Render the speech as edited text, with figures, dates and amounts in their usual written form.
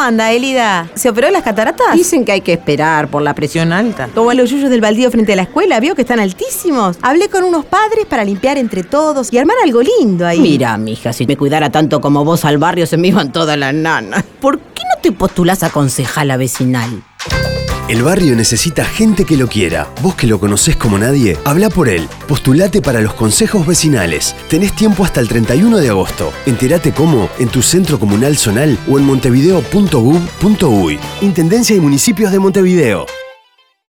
anda, Elida? ¿Se operó las cataratas? Dicen que hay que esperar por la presión alta. Como los yuyos del baldío frente a la escuela, ¿vio que están altísimos? Hablé con unos padres para limpiar entre todos y armar algo lindo ahí. Mira, mija, si me cuidara tanto como vos al barrio se me iban todas las nanas. ¿Por qué no te postulás a concejala vecinal? El barrio necesita gente que lo quiera. Vos que lo conocés como nadie, habla por él. Postulate para los consejos vecinales. Tenés tiempo hasta el 31 de agosto. Entérate cómo en tu centro comunal zonal o en montevideo.gov.uy. Intendencia y Municipios de Montevideo.